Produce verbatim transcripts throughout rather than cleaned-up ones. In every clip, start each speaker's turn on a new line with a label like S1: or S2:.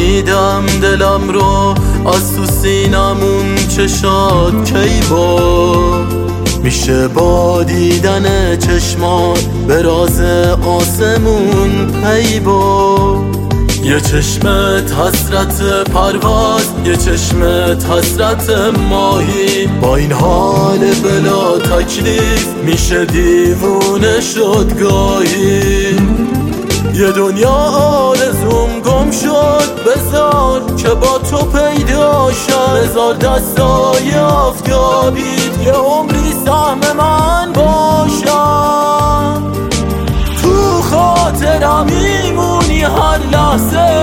S1: میدم دلم رو از تو سینمون چشات کی با میشه با دیدن چشمات به راز آسمون پی با یه چشمت حسرت پرواز، یه چشمت حسرت ماهی، با این حال بلا تکلیف میشه دیوونه شد گاهی. یه دنیا آرزوم گم شد، بذار که با تو پیدا شد، بذار دستای آفتابید یه عمری سهم من باشم. تو خاطرم میمونی هر لحظه،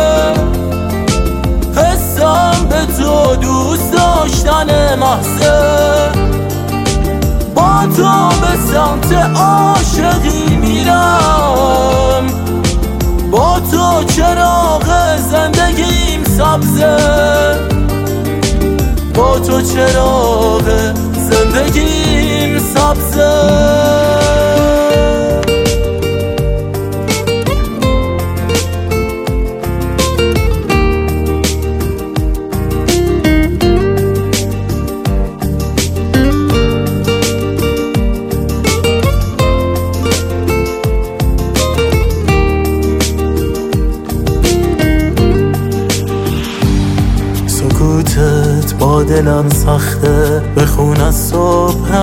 S1: حسم به تو دوست داشتن محضه، با تو به سمت عاشقی میرم، با تو چراغ زندگیم سبزه، با تو چراغ زندگیم سبزه. سکوتت با دلم سخته، بخون از صبح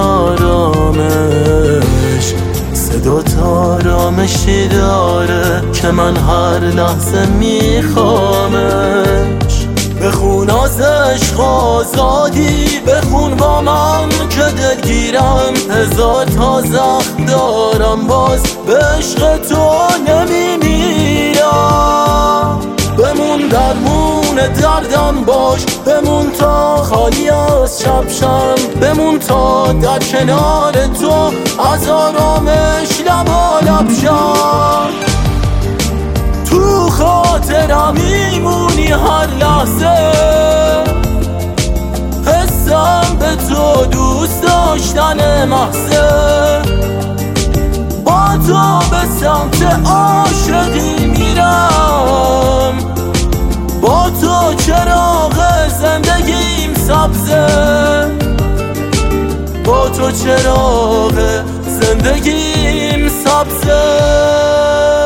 S1: آرامش، صدات آرامشی داره که من هر لحظه میخوامش. بخون از عشق آزادی، بخون با من که دلگیرم، هزار تا زخم دارم باز به عشق تو نمیمیرم. بمون درمون دردم باش، بمون تا خالی از شب شم، بمون تا در کنار تو از آرامش لبالب شم. تو خاطرم میمونی هر لحظه، حسم به تو دوست داشتن محضه، با تو به سمت عاشقی میرم، با تو چراغ زندگیم سبزه، با تو چراغ زندگیم سبزه.